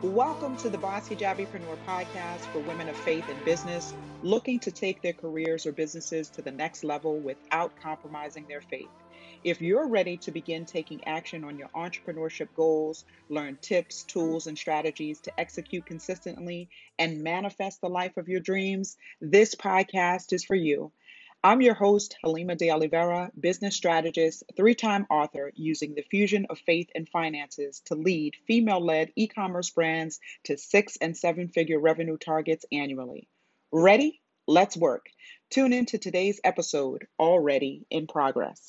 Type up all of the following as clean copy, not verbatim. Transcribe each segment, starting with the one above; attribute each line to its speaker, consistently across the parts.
Speaker 1: Welcome to the Boss Hijabipreneur podcast for women of faith and business looking to take their careers or businesses to the next level without compromising their faith. If you're ready to begin taking action on your entrepreneurship goals, learn tips, tools, and strategies to execute consistently and manifest the life of your dreams, this podcast is for you. I'm your host, Halima de Oliveira, business strategist, three-time author, using the fusion of faith and finances to lead female-led e-commerce brands to 6- and 7-figure revenue targets annually. Ready? Let's work. Tune into today's episode, already in progress.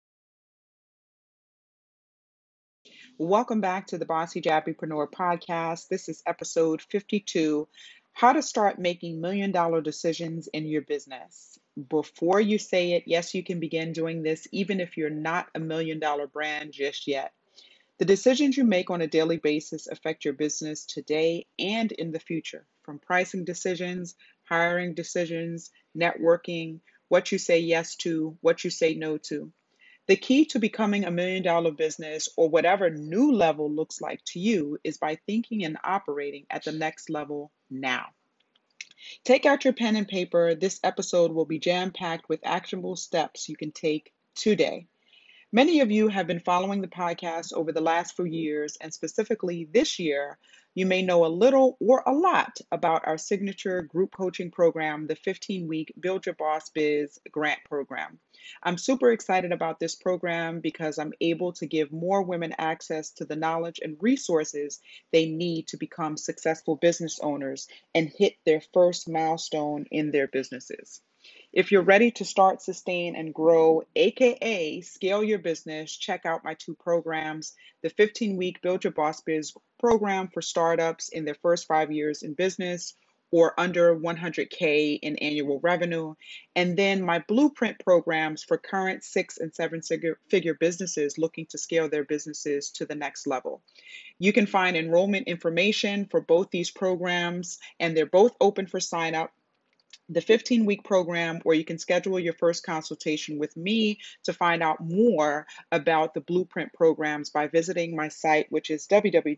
Speaker 1: Welcome back to the Bossy Hijabipreneur podcast. This is episode 52, how to start making million-dollar decisions in your business. Before you say it, yes, you can begin doing this even if you're not a million-dollar brand just yet. The decisions you make on a daily basis affect your business today and in the future, from pricing decisions, hiring decisions, networking, what you say yes to, what you say no to. The key to becoming a million-dollar business or whatever new level looks like to you is by thinking and operating at the next level now. Take out your pen and paper. This episode will be jam-packed with actionable steps you can take today. Many of you have been following the podcast over the last few years, and specifically this year, you may know a little or a lot about our signature group coaching program, the 15-week Build Your Boss Biz grant program. I'm super excited about this program because I'm able to give more women access to the knowledge and resources they need to become successful business owners and hit their first milestone in their businesses. If you're ready to start, sustain, and grow, aka scale your business, check out my two programs, the 15-week Build Your Boss Biz program for startups in their first 5 years in business or under 100K in annual revenue, and then my blueprint programs for current 6- and 7-figure businesses looking to scale their businesses to the next level. You can find enrollment information for both these programs, and they're both open for sign up. The 15-week program where you can schedule your first consultation with me to find out more about the blueprint programs by visiting my site, which is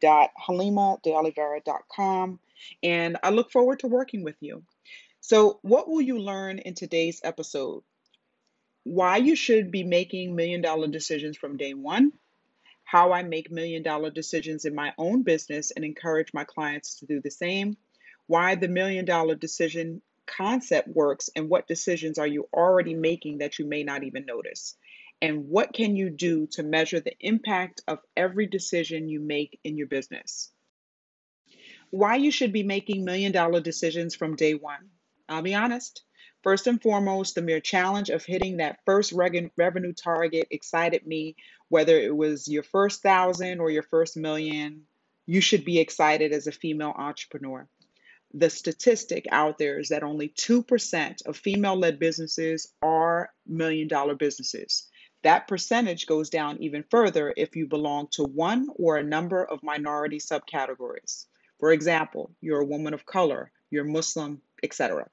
Speaker 1: www.halimadeoliveira.com. And I look forward to working with you. So, what will you learn in today's episode? Why you should be making million-dollar decisions from day one, how I make million-dollar decisions in my own business and encourage my clients to do the same, why the million-dollar decision concept works, and what decisions are you already making that you may not even notice, and what can you do to measure the impact of every decision you make in your business. Why you should be making million-dollar decisions from day one. I'll be honest. First and foremost, the mere challenge of hitting that first revenue target excited me, whether it was your first 1,000 or your first million. You should be excited as a female entrepreneur. The statistic out there is that only 2% of female-led businesses are million-dollar businesses. That percentage goes down even further if you belong to one or a number of minority subcategories. For example, you're a woman of color, you're Muslim, etc.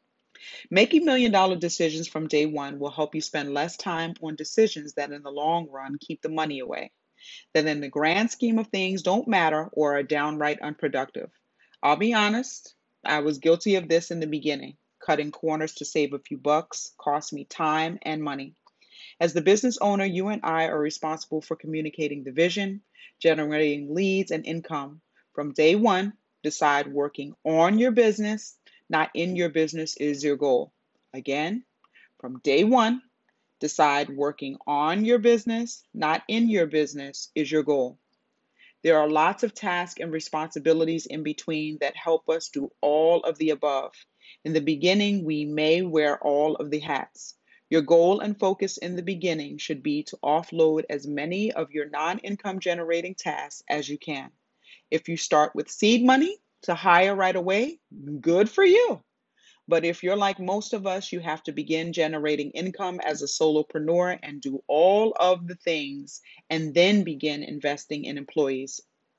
Speaker 1: Making million-dollar decisions from day one will help you spend less time on decisions that in the long run keep the money away, that in the grand scheme of things don't matter or are downright unproductive. I'll be honest, I was guilty of this in the beginning. Cutting corners to save a few bucks cost me time and money. As the business owner, you and I are responsible for communicating the vision, generating leads and income. From day one, decide working on your business, not in your business, is your goal. Again, from day one, decide working on your business, not in your business, is your goal. There are lots of tasks and responsibilities in between that help us do all of the above. In the beginning, we may wear all of the hats. Your goal and focus in the beginning should be to offload as many of your non-income generating tasks as you can. If you start with seed money to hire right away, good for you. But if you're like most of us, you have to begin generating income as a solopreneur and do all of the things and then begin investing in employees.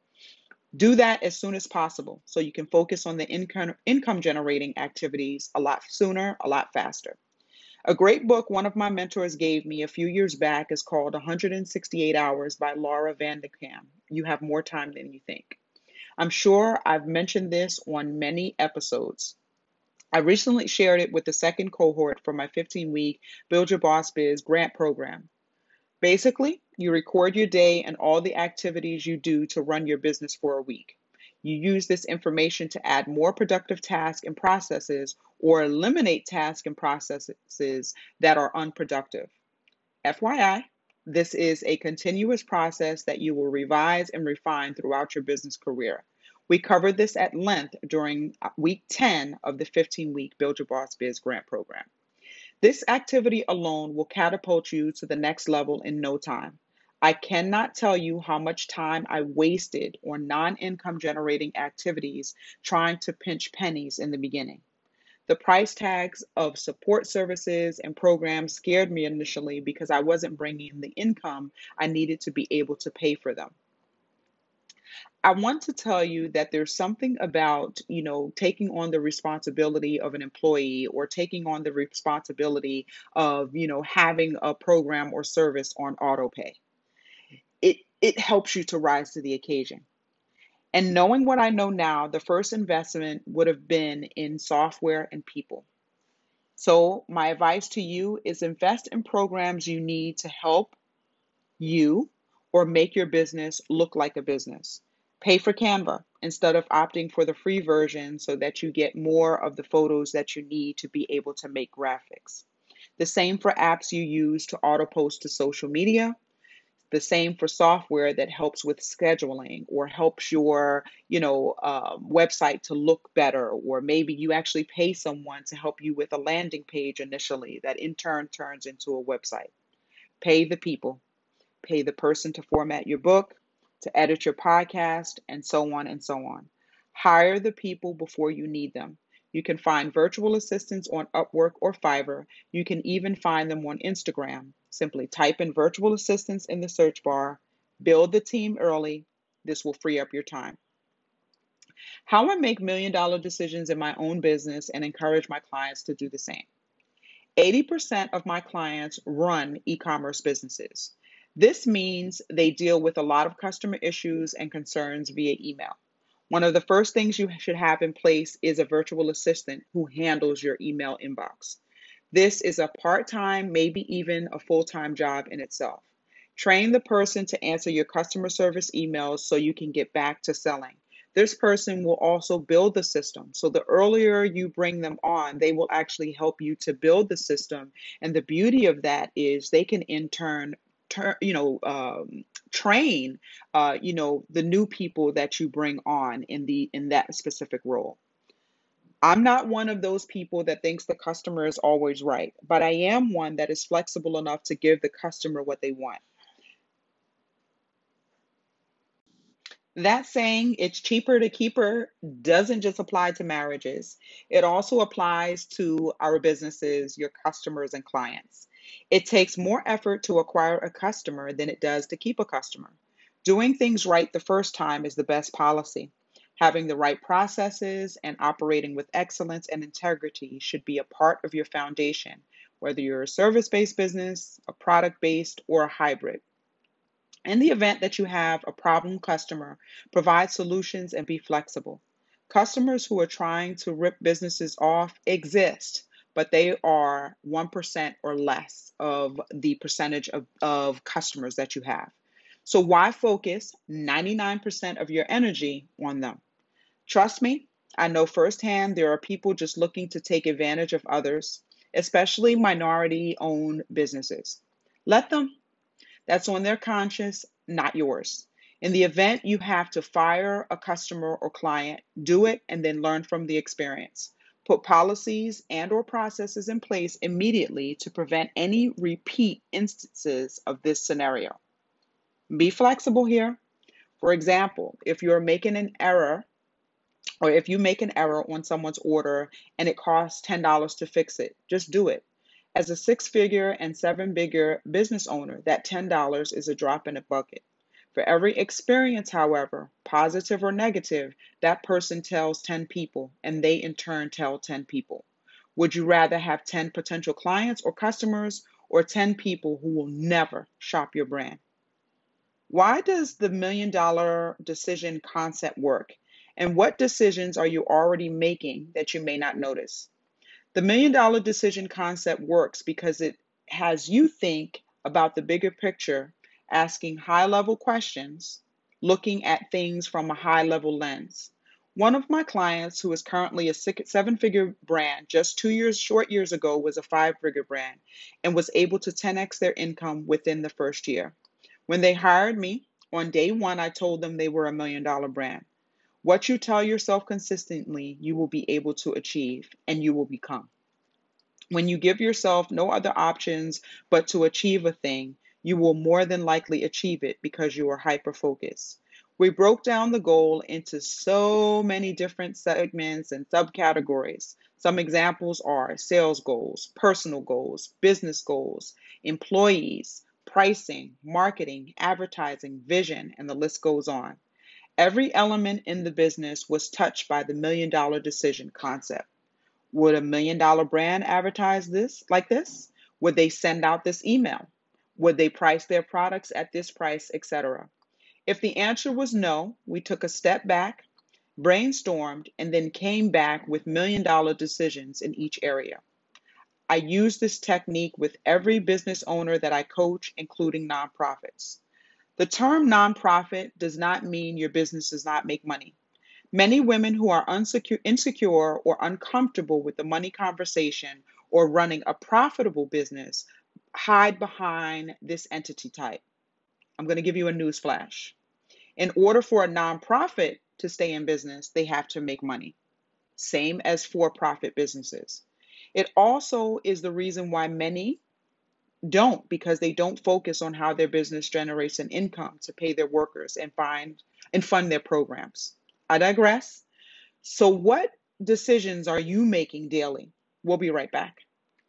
Speaker 1: Do that as soon as possible so you can focus on the income generating activities a lot sooner, a lot faster. A great book one of my mentors gave me a few years back is called 168 Hours by Laura Vanderkam. You have more time than you think. I'm sure I've mentioned this on many episodes. I recently shared it with the second cohort for my 15-week Build Your Boss Biz grant program. Basically, you record your day and all the activities you do to run your business for a week. You use this information to add more productive tasks and processes or eliminate tasks and processes that are unproductive. FYI, this is a continuous process that you will revise and refine throughout your business career. We covered this at length during week 10 of the 15-week Build Your Boss Biz grant program. This activity alone will catapult you to the next level in no time. I cannot tell you how much time I wasted on non-income generating activities trying to pinch pennies in the beginning. The price tags of support services and programs scared me initially because I wasn't bringing in the income I needed to be able to pay for them. I want to tell you that there's something about, taking on the responsibility of an employee or taking on the responsibility of, having a program or service on auto pay. It helps you to rise to the occasion. And knowing what I know now, the first investment would have been in software and people. So my advice to you is invest in programs you need to help you or make your business look like a business. Pay for Canva instead of opting for the free version so that you get more of the photos that you need to be able to make graphics. The same for apps you use to auto post to social media. The same for software that helps with scheduling or helps your, website to look better, or maybe you actually pay someone to help you with a landing page initially that in turn turns into a website. Pay the people. Pay the person to format your book, to edit your podcast, and so on and so on. Hire the people before you need them. You can find virtual assistants on Upwork or Fiverr. You can even find them on Instagram. Simply type in virtual assistants in the search bar. Build the team early. This will free up your time. How I make million-dollar decisions in my own business and encourage my clients to do the same. 80% of my clients run e-commerce businesses. This means they deal with a lot of customer issues and concerns via email. One of the first things you should have in place is a virtual assistant who handles your email inbox. This is a part-time, maybe even a full-time job in itself. Train the person to answer your customer service emails so you can get back to selling. This person will also build the system. So the earlier you bring them on, they will actually help you to build the system. And the beauty of that is they can in turn, train, the new people that you bring on in that specific role. I'm not one of those people that thinks the customer is always right, but I am one that is flexible enough to give the customer what they want. That saying, it's cheaper to keep her, doesn't just apply to marriages. It also applies to our businesses, your customers, and clients. It takes more effort to acquire a customer than it does to keep a customer. Doing things right the first time is the best policy. Having the right processes and operating with excellence and integrity should be a part of your foundation, whether you're a service-based business, a product-based, or a hybrid. In the event that you have a problem customer, provide solutions and be flexible. Customers who are trying to rip businesses off exist, but they are 1% or less of the percentage of customers that you have. So why focus 99% of your energy on them? Trust me, I know firsthand there are people just looking to take advantage of others, especially minority owned businesses. Let them. That's on their conscience, not yours. In the event you have to fire a customer or client, do it and then learn from the experience. Put policies and or processes in place immediately to prevent any repeat instances of this scenario. Be flexible here. For example, if you're making an error or if you make an error on someone's order and it costs $10 to fix it, just do it. As a six-figure and seven-figure business owner, that $10 is a drop in a bucket. For every experience, however, positive or negative, that person tells 10 people, and they in turn tell 10 people. Would you rather have 10 potential clients or customers or 10 people who will never shop your brand? Why does the million-dollar decision concept work? And what decisions are you already making that you may not notice? The $1 million decision concept works because it has you think about the bigger picture, asking high level questions, looking at things from a high level lens. One of my clients, who is currently a seven-figure brand, just 2 short years ago was a five-figure brand and was able to 10x their income within the first year. When they hired me, on day one, I told them they were $1 million brand. What you tell yourself consistently, you will be able to achieve and you will become. When you give yourself no other options but to achieve a thing, you will more than likely achieve it because you are hyper focused. We broke down the goal into so many different segments and subcategories. Some examples are sales goals, personal goals, business goals, employees, pricing, marketing, advertising, vision, and the list goes on. Every element in the business was touched by the $1 million decision concept. Would a $1 million brand advertise this like this? Would they send out this email? Would they price their products at this price, etc.? If the answer was no, we took a step back, brainstormed, and then came back with $1 million decisions in each area. I use this technique with every business owner that I coach, including nonprofits. The term nonprofit does not mean your business does not make money. Many women who are insecure or uncomfortable with the money conversation or running a profitable business hide behind this entity type. I'm going to give you a news flash. In order for a nonprofit to stay in business, they have to make money, same as for profit businesses. It also is the reason why many don't, because they don't focus on how their business generates an income to pay their workers and fund their programs. I digress. So, what decisions are you making daily? We'll be right back.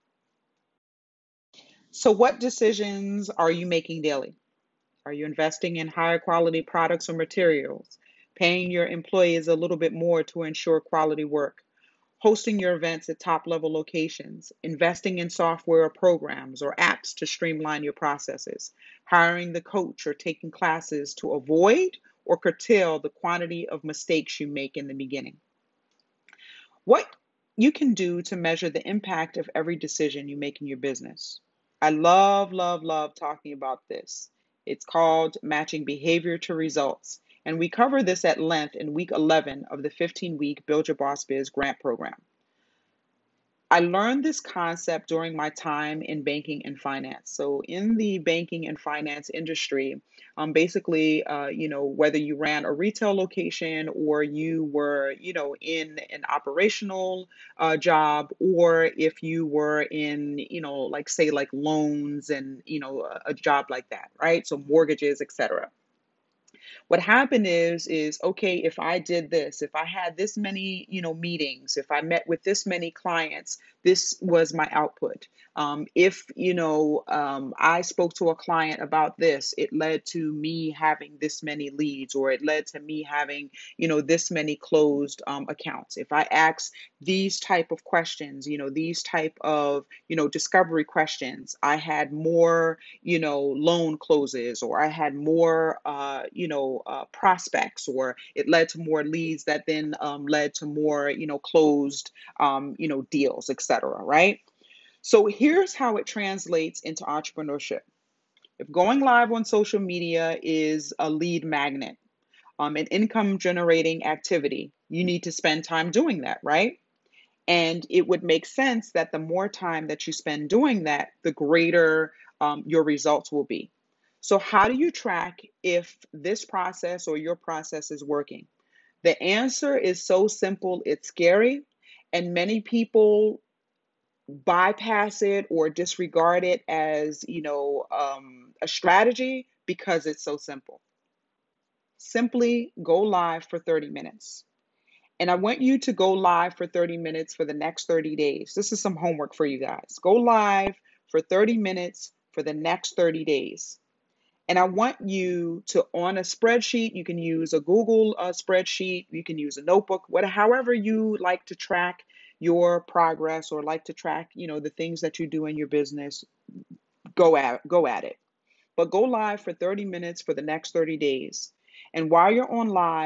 Speaker 1: So, what decisions are you making daily? Are you investing in higher quality products or materials? Paying your employees a little bit more to ensure quality work? Hosting your events at top level locations? Investing in software or programs or apps to streamline your processes? Hiring the coach or taking classes to avoid or curtail the quantity of mistakes you make in the beginning? What you can do to measure the impact of every decision you make in your business. I love, love, love talking about this. It's called matching behavior to results. And we cover this at length in week 11 of the 15-week Build Your Boss Biz grant program. I learned this concept during my time in banking and finance. So, in the banking and finance industry, basically, whether you ran a retail location or you were, in an operational job, or if you were in, like say, like loans and, a job like that, right? So, mortgages, etc. What happened is okay, if I did this, if I had this many, meetings, if I met with this many clients, this was my output. If I spoke to a client about this, it led to me having this many leads, or it led to me having this many closed accounts. If I asked these type of questions, these type of discovery questions, I had more loan closes, or I had more, prospects, or it led to more leads that then led to more, closed, deals, etc. Right? So here's how it translates into entrepreneurship. If going live on social media is a lead magnet, an income generating activity, you need to spend time doing that, right? And it would make sense that the more time that you spend doing that, the greater your results will be. So, how do you track if this process or your process is working? The answer is so simple, it's scary, and many people bypass it or disregard it as, a strategy because it's so simple. Simply go live for 30 minutes. And I want you to go live for 30 minutes for the next 30 days. This is some homework for you guys. Go live for 30 minutes for the next 30 days. And I want you to, on a spreadsheet, you can use a Google spreadsheet, you can use a notebook, whatever, however you like to track your progress or like to track, the things that you do in your business, go at it. But go live for 30 minutes for the next 30 days. And while you're on live,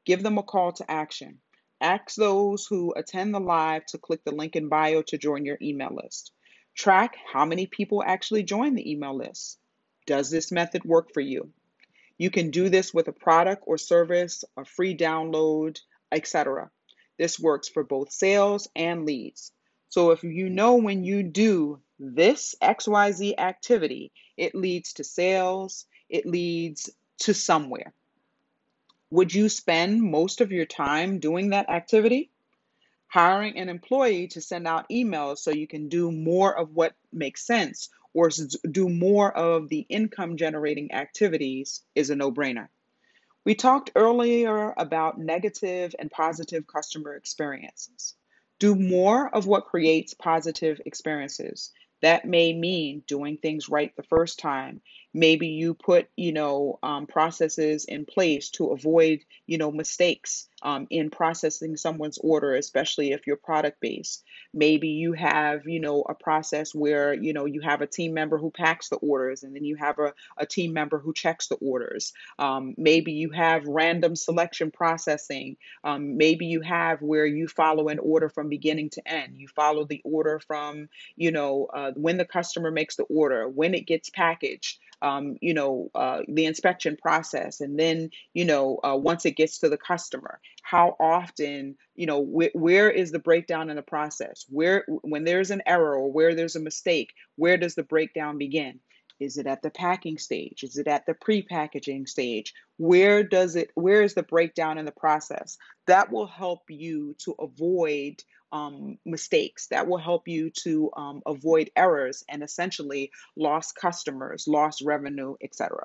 Speaker 1: Give them a call to action. Ask those who attend the live to click the link in bio to join your email list. Track how many people actually join the email list. Does this method work for you? You can do this with a product or service, a free download, etc. This works for both sales and leads. So if you know when you do this XYZ activity, it leads to sales, it leads to somewhere. Would you spend most of your time doing that activity? Hiring an employee to send out emails so you can do more of what makes sense or do more of the income generating activities is a no-brainer. We talked earlier about negative and positive customer experiences. Do more of what creates positive experiences. That may mean doing things right the first time. Maybe you put, processes in place to avoid, mistakes in processing someone's order, especially if you're product based. Maybe you have, a process where, you have a team member who packs the orders and then you have a team member who checks the orders. Maybe you have random selection processing. Maybe you have where you follow an order from beginning to end. You follow the order from, when the customer makes the order, when it gets packaged, the inspection process, and then, once it gets to the customer, how often, where is the breakdown in the process? When there's an error or where there's a mistake, where does the breakdown begin? Is it at the packing stage? Is it at the pre-packaging stage? Where is the breakdown in the process? That will help you to avoid mistakes. That will help you to avoid errors and essentially lost customers, lost revenue, etc.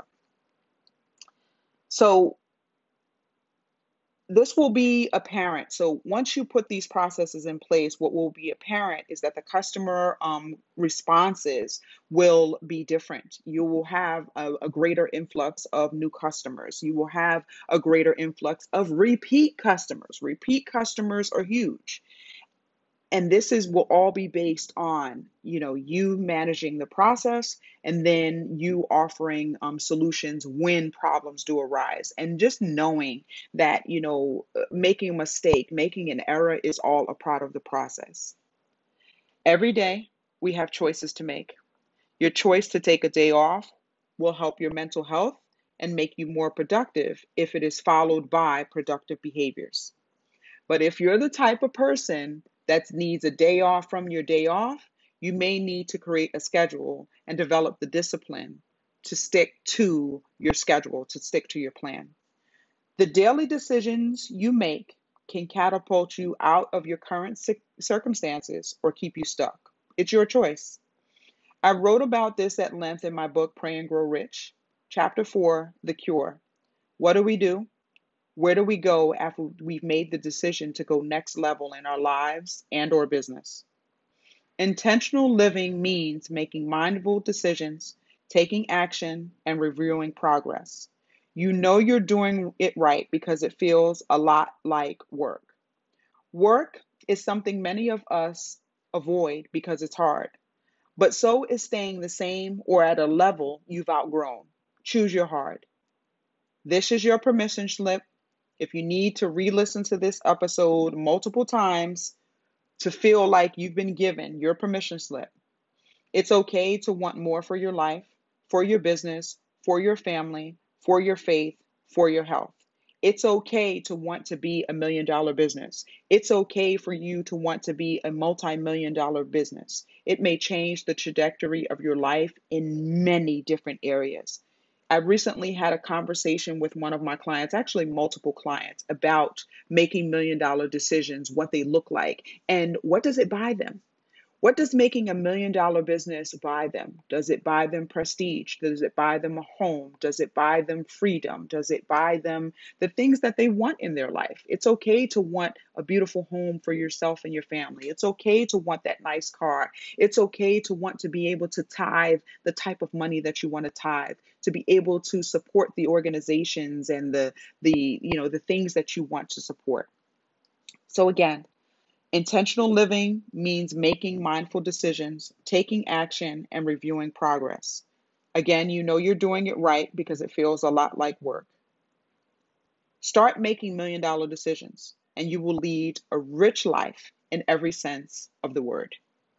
Speaker 1: So this will be apparent. So once you put these processes in place, what will be apparent is that the customer responses will be different. You will have a greater influx of new customers. You will have a greater influx of repeat customers. Repeat customers are huge. And will all be based on, you managing the process and then you offering solutions when problems do arise. And just knowing that, making a mistake, making an error is all a part of the process. Every day we have choices to make. Your choice to take a day off will help your mental health and make you more productive if it is followed by productive behaviors. But if you're the type of person that needs a day off from your day off, you may need to create a schedule and develop the discipline to stick to your schedule, to stick to your plan. The daily decisions you make can catapult you out of your current circumstances or keep you stuck. It's your choice. I wrote about this at length in my book, Pray and Grow Rich. Chapter 4, The Cure. What do we do? Where do we go after we've made the decision to go next level in our lives and or business? Intentional living means making mindful decisions, taking action, and reviewing progress. You know you're doing it right because it feels a lot like work. Work is something many of us avoid because it's hard, but so is staying the same or at a level you've outgrown. Choose your hard. This is your permission slip. If you need to re-listen to this episode multiple times to feel like you've been given your permission slip, it's okay to want more for your life, for your business, for your family, for your faith, for your health. It's okay to want to be $1 million business. It's okay for you to want to be a multi-million dollar business. It may change the trajectory of your life in many different areas. I recently had a conversation with one of my clients, actually multiple clients, about making $1 million decisions, what they look like, and what does it buy them? What does making $1 million business buy them? Does it buy them prestige? Does it buy them a home? Does it buy them freedom? Does it buy them the things that they want in their life? It's okay to want a beautiful home for yourself and your family. It's okay to want that nice car. It's okay to want to be able to tithe the type of money that you want to tithe, to be able to support the organizations and the things that you want to support. So again, intentional living means making mindful decisions, taking action, and reviewing progress. Again, you know you're doing it right because it feels a lot like work. Start making $1 million decisions, and you will lead a rich life in every sense of the word.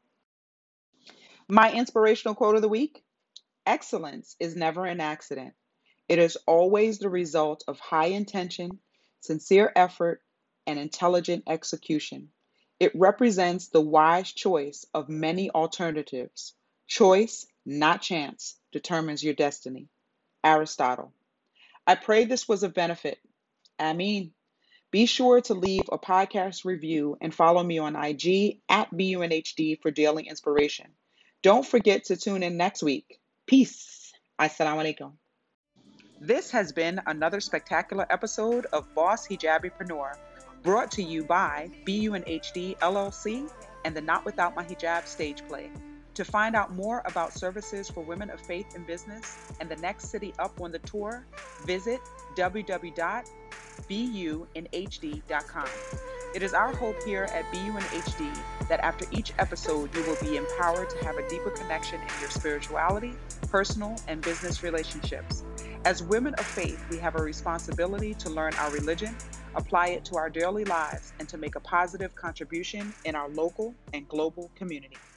Speaker 1: My inspirational quote of the week: excellence is never an accident. It is always the result of high intention, sincere effort, and intelligent execution. It represents the wise choice of many alternatives. Choice, not chance, determines your destiny. Aristotle. I pray this was of benefit. Amen. Be sure to leave a podcast review and follow me on IG at BUNHD for daily inspiration. Don't forget to tune in next week. Peace. Assalamu alaikum. This has been another spectacular episode of Boss Hijabipreneur, brought to you by BUNHD LLC and the Not Without My Hijab stage play. To find out more about services for women of faith in business and the next city up on the tour, visit www.bunhd.com. It is our hope here at BUNHD that after each episode, you will be empowered to have a deeper connection in your spirituality, personal, and business relationships. As women of faith, we have a responsibility to learn our religion, apply it to our daily lives, and to make a positive contribution in our local and global community.